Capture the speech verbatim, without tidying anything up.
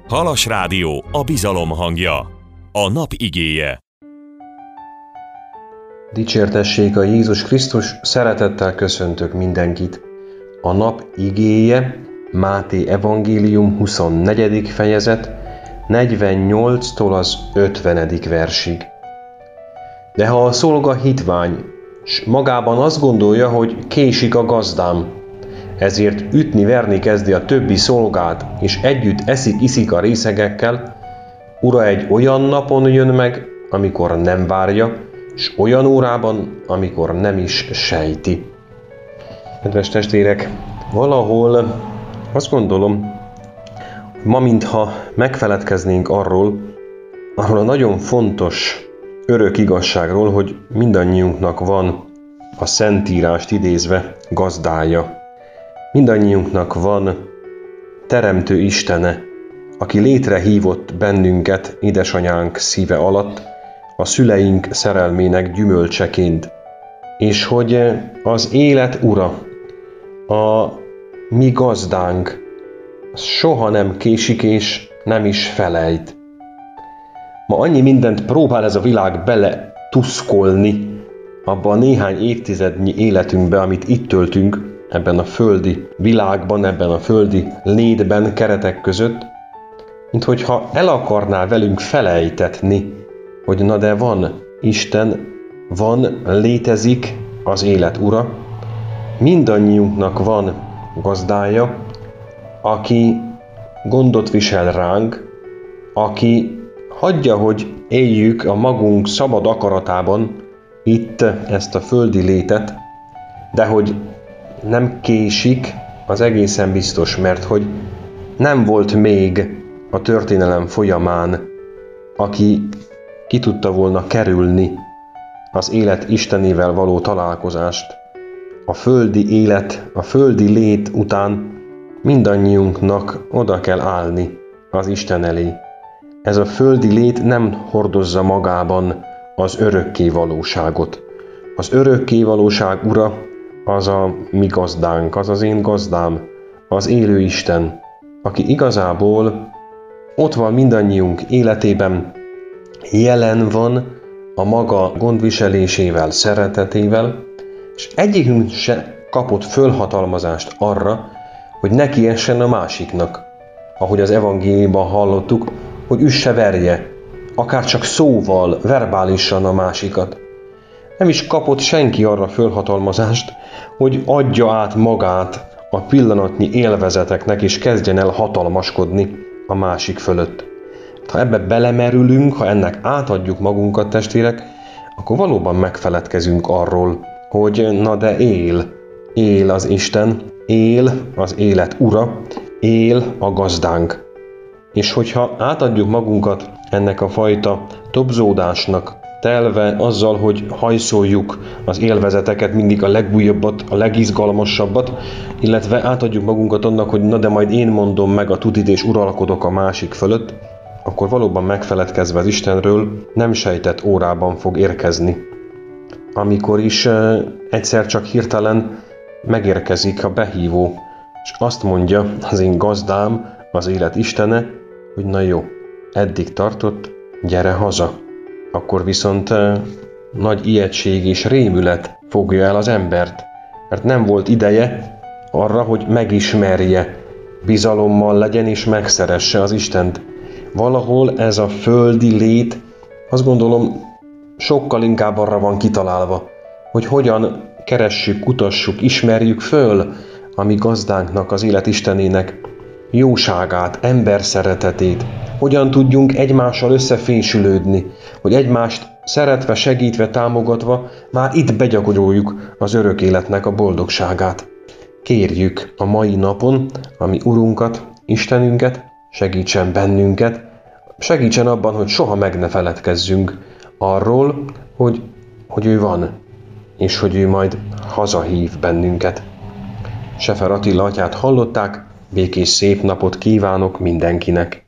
Halas Rádió, a bizalom hangja. A nap igéje. Dicsértessék a Jézus Krisztus, szeretettel köszöntök mindenkit. A nap igéje, Máté evangélium huszonnegyedik fejezet, negyvennyolctól az ötvenedik versig. De ha a szolga hitvány, s magában azt gondolja, hogy késik a gazdám, ezért ütni-verni kezdi a többi szolgát, és együtt eszik-iszik a részegekkel, ura egy olyan napon jön meg, amikor nem várja, s olyan órában, amikor nem is sejti. Kedves testvérek, valahol azt gondolom, ma mintha megfeledkeznénk arról, arról a nagyon fontos örök igazságról, hogy mindannyiunknak van a Szentírást idézve gazdája. Mindannyiunknak van Teremtő Istene, aki létrehívott bennünket édesanyánk szíve alatt, a szüleink szerelmének gyümölcseként, és hogy az élet ura, a mi gazdánk, soha nem késik és nem is felejt. Ma annyi mindent próbál ez a világ bele tuszkolni abba a néhány évtizednyi életünkbe, amit itt töltünk, ebben a földi világban, ebben a földi létben, keretek között, mint hogyha el akarná velünk felejtetni, hogy na de van Isten, van, létezik az élet ura, mindannyiunknak van gazdája, aki gondot visel ránk, aki hagyja, hogy éljük a magunk szabad akaratában itt ezt a földi létet, de hogy nem késik, az egészen biztos, mert hogy nem volt még a történelem folyamán, aki ki tudta volna kerülni az élet Istenével való találkozást. A földi élet, a földi lét után mindannyiunknak oda kell állni az Isten elé. Ez a földi lét nem hordozza magában az örökké valóságot. Az örökké valóság ura az a mi gazdánk, az az én gazdám, az élő Isten, aki igazából ott van mindannyiunk életében, jelen van a maga gondviselésével, szeretetével, és egyikünk se kapott fölhatalmazást arra, hogy neki essen a másiknak, ahogy az evangéliumban hallottuk, hogy üsse verje, akár csak szóval, verbálisan a másikat. Nem is kapott senki arra fölhatalmazást, hogy adja át magát a pillanatnyi élvezeteknek, és kezdjen el hatalmaskodni a másik fölött. Ha ebbe belemerülünk, ha ennek átadjuk magunkat, testvérek, akkor valóban megfeledkezünk arról, hogy na de él, él az Isten, él az élet ura, él a gazdánk. És hogyha átadjuk magunkat ennek a fajta tobzódásnak, telve azzal, hogy hajszoljuk az élvezeteket, mindig a legújabbat, a legizgalmasabbat, illetve átadjuk magunkat annak, hogy na de majd én mondom meg a tutit és uralkodok a másik fölött, akkor valóban megfeledkezve az Istenről nem sejtett órában fog érkezni. Amikor is e, egyszer csak hirtelen megérkezik a behívó, és azt mondja az én gazdám, az élet Istene, hogy na jó, eddig tartott, gyere haza. Akkor viszont e, nagy ijegység és rémület fogja el az embert, mert nem volt ideje arra, hogy megismerje, bizalommal legyen és megszeresse az Istent. Valahol ez a földi lét, azt gondolom, sokkal inkább arra van kitalálva, hogy hogyan keressük, kutassuk, ismerjük föl a mi gazdánknak, az élet Istenének jóságát, ember szeretetét, hogyan tudjunk egymással összefésülődni, hogy egymást szeretve, segítve, támogatva már itt begyakoroljuk az örök életnek a boldogságát. Kérjük a mai napon a mi Urunkat, Istenünket, segítsen bennünket, segítsen abban, hogy soha meg ne feledkezzünk arról, hogy, hogy ő van, és hogy ő majd hazahív bennünket. Sefer Attila atyát hallották, békés szép napot kívánok mindenkinek!